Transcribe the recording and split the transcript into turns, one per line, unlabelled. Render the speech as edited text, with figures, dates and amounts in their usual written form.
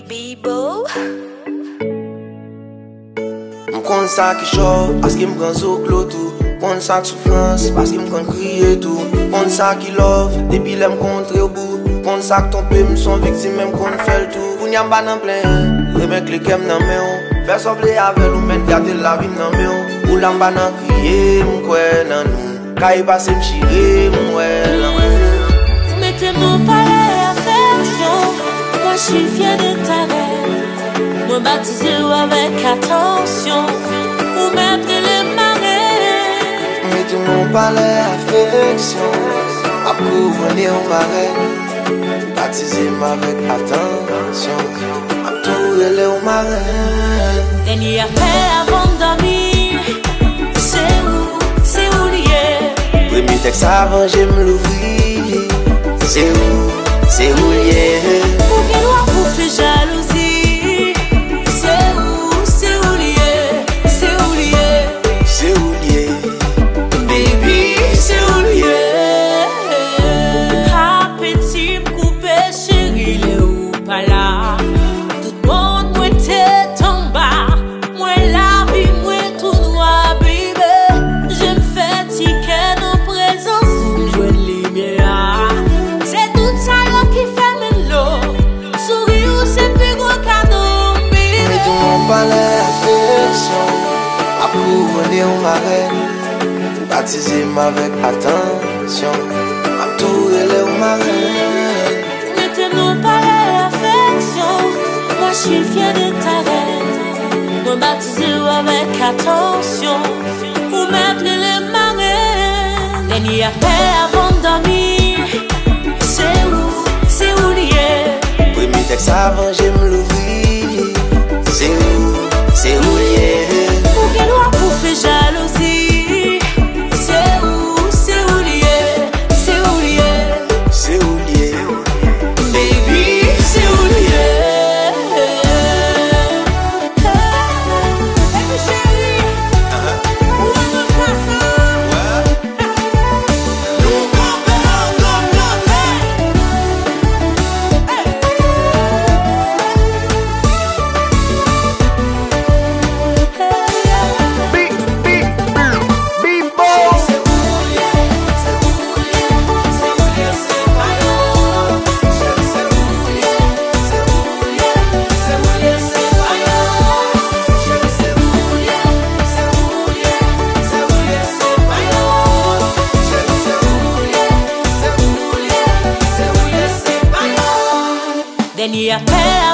Bibo.
M'kon sa ki chov, paske m'kon zoklo tout. M'kon sa ki souffrance, paske m'kon kriye tout. M'kon sa ki love, depi lè m'kontre au bout. M'kon sa ki tombe, m'son victime, m'kon fel tout. Kounyam ba nan plen, remen klikem nan men ou. Fè sovle avel ou men gade la vim nan men ou. Ou lam ba nan kriye, m'kwen nan nou. Kaye pase m'chire, m'wen nan men.
Mettez-moi pas l'affection, moi je suis fier de ta reine. Moi baptisé avec attention, pour mettre les marées.
Mettez-moi pas l'affection, à couronner au marais. Baptisé avec attention, à tout relais au marais.
Dernier appel avant de dormir, c'est où lié.
Premier texte avant j'aime l'ouvrir. C'est où lié.
Pour quel roi vous fait jalousie. C'est où lié. C'est où lié.
C'est où lié.
Baby, c'est où lié. Appétit m'couper chérie, les ou pas là. Tout le monde m'était en bas. Moi la vie, moi tout noir, baby. Je me fais ticket en présence où je de lumière. C'est tout ça là qui fait mes lots. Sourire c'est plus gros cadeau, baby.
Mettez-moi pas l'affection, à couronner au marais. Baptisé avec attention, à tout relais au marais.
Mettez-moi pas l'affection, moi je suis fier de ta reine. Moi baptisé avec attention, pour mettre les marées. Dernier appel avant de dormir, c'est où lié.
Premier texte avant j'aime l'ouvrir. C'est où lié.
Pour quel roi vous fait jalousie. C'est où lié. C'est où lié.
C'est où lié.
Baby, c'est où lié. Baby chérie, où est mon passage? Nous comprenons comme Dernier appel